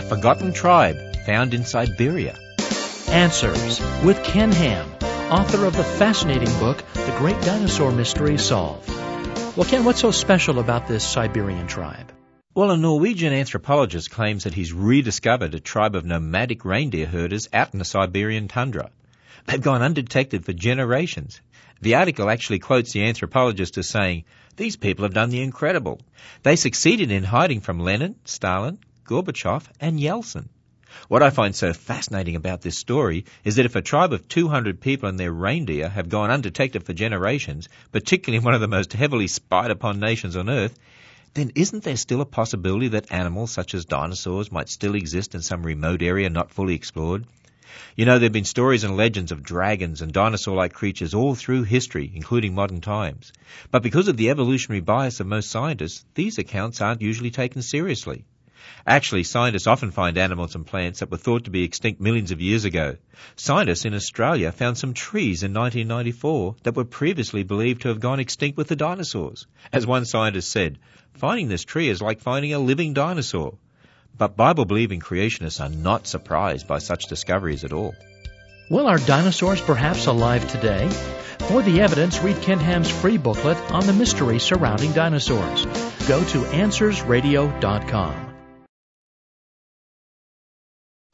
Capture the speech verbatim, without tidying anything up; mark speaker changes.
Speaker 1: forgotten tribe found in Siberia.
Speaker 2: Answers with Ken Ham, author of the fascinating book, The Great Dinosaur Mystery Solved. Well, Ken, what's so special about this Siberian tribe?
Speaker 1: Well, a Norwegian anthropologist claims that he's rediscovered a tribe of nomadic reindeer herders out in the Siberian tundra. They've gone undetected for generations. The article actually quotes the anthropologist as saying, "These people have done the incredible. They succeeded in hiding from Lenin, Stalin, Gorbachev, and Yeltsin." What I find so fascinating about this story is that if a tribe of two hundred people and their reindeer have gone undetected for generations, particularly in one of the most heavily spied upon nations on Earth, then isn't there still a possibility that animals such as dinosaurs might still exist in some remote area not fully explored? You know, there have been stories and legends of dragons and dinosaur-like creatures all through history, including modern times. But because of the evolutionary bias of most scientists, these accounts aren't usually taken seriously. Actually, scientists often find animals and plants that were thought to be extinct millions of years ago. Scientists in Australia found some trees in nineteen ninety-four that were previously believed to have gone extinct with the dinosaurs. As one scientist said, "Finding this tree is like finding a living dinosaur." But Bible-believing creationists are not surprised by such discoveries at all.
Speaker 2: Well, are dinosaurs perhaps alive today? For the evidence, read Ken Ham's free booklet on the mystery surrounding dinosaurs. Go to answers radio dot com.